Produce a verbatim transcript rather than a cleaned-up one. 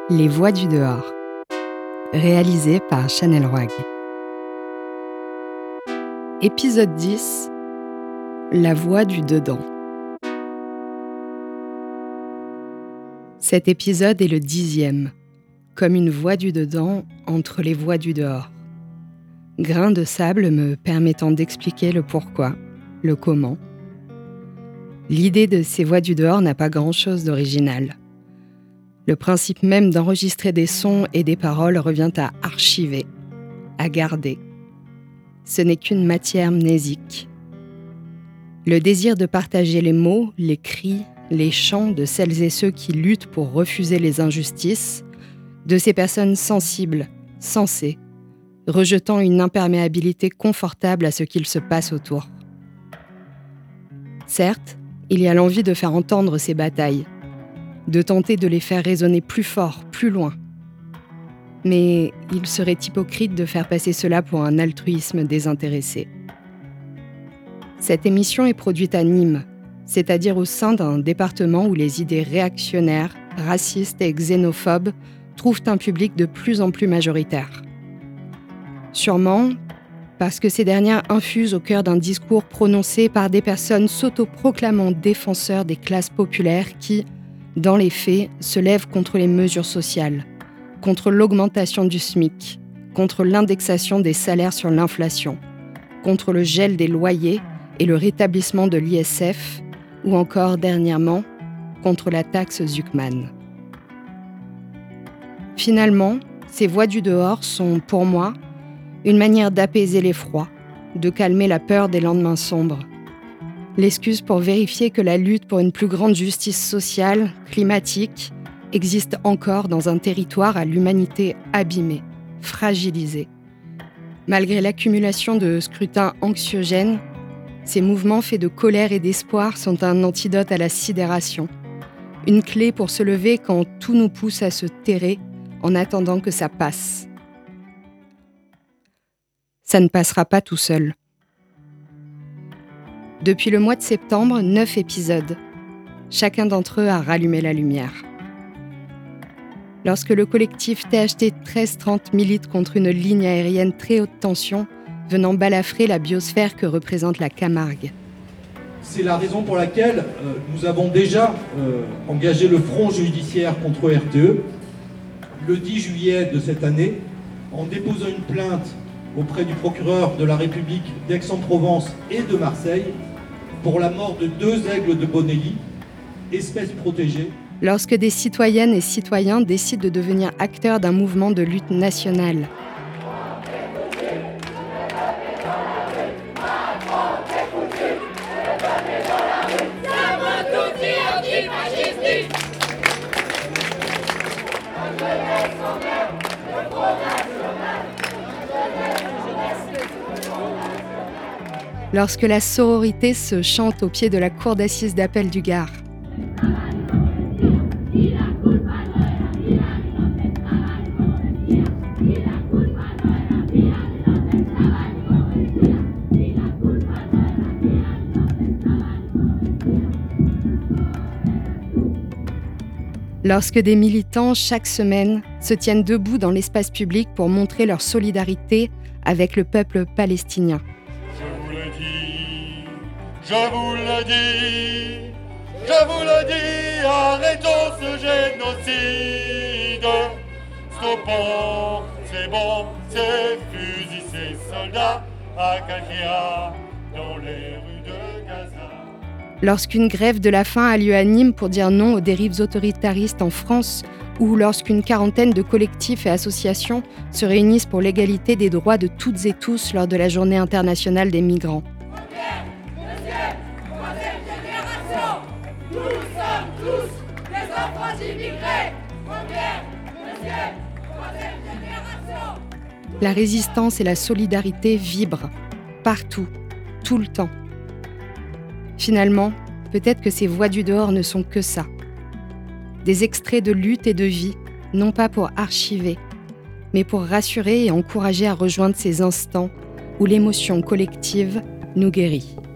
Les voix du dehors, réalisé par Chanel Roig. Épisode dix, la voix du dedans. Cet épisode est le dixième, comme une voix du dedans entre les voix du dehors. Grain de sable me permettant d'expliquer le pourquoi, le comment. L'idée de ces voix du dehors n'a pas grand-chose d'original. Le principe même d'enregistrer des sons et des paroles revient à archiver, à garder. Ce n'est qu'une matière mnésique. Le désir de partager les mots, les cris, les chants de celles et ceux qui luttent pour refuser les injustices, de ces personnes sensibles, sensées, rejetant une imperméabilité confortable à ce qu'il se passe autour. Certes, il y a l'envie de faire entendre ces batailles, de tenter de les faire résonner plus fort, plus loin. Mais il serait hypocrite de faire passer cela pour un altruisme désintéressé. Cette émission est produite à Nîmes, c'est-à-dire au sein d'un département où les idées réactionnaires, racistes et xénophobes trouvent un public de plus en plus majoritaire. Sûrement parce que ces dernières infusent au cœur d'un discours prononcé par des personnes s'autoproclamant défenseurs des classes populaires qui, dans les faits, se lèvent contre les mesures sociales, contre l'augmentation du SMIC, contre l'indexation des salaires sur l'inflation, contre le gel des loyers et le rétablissement de l'I S F, ou encore, dernièrement, contre la taxe Zuckman. Finalement, ces voix du dehors sont, pour moi, une manière d'apaiser l'effroi, de calmer la peur des lendemains sombres. L'excuse pour vérifier que la lutte pour une plus grande justice sociale, climatique, existe encore dans un territoire à l'humanité abîmée, fragilisée. Malgré l'accumulation de scrutins anxiogènes, ces mouvements faits de colère et d'espoir sont un antidote à la sidération, une clé pour se lever quand tout nous pousse à se terrer en attendant que ça passe. Ça ne passera pas tout seul. Depuis le mois de septembre, neuf épisodes. Chacun d'entre eux a rallumé la lumière. Lorsque le collectif T H T treize trente milite contre une ligne aérienne très haute tension, venant balafrer la biosphère que représente la Camargue. C'est la raison pour laquelle euh, nous avons déjà euh, engagé le front judiciaire contre R T E le dix juillet de cette année, en déposant une plainte auprès du procureur de la République d'Aix-en-Provence et de Marseille pour la mort de deux aigles de Bonelli, espèces protégées. Lorsque des citoyennes et citoyens décident de devenir acteurs d'un mouvement de lutte nationale. Lorsque la sororité se chante au pied de la cour d'assises d'appel du Gard. Lorsque des militants, chaque semaine, se tiennent debout dans l'espace public pour montrer leur solidarité avec le peuple palestinien. Je vous le dis, je vous le dis, arrêtons ce génocide. Stoppons ces bombes, ces fusils, ces soldats à Kakia, dans les rues de Gaza. Lorsqu'une grève de la faim a lieu à Nîmes pour dire non aux dérives autoritaristes en France, ou lorsqu'une quarantaine de collectifs et associations se réunissent pour l'égalité des droits de toutes et tous lors de la Journée internationale des migrants. La résistance et la solidarité vibrent, partout, tout le temps. Finalement, peut-être que ces voix du dehors ne sont que ça. Des extraits de lutte et de vie, non pas pour archiver, mais pour rassurer et encourager à rejoindre ces instants où l'émotion collective nous guérit.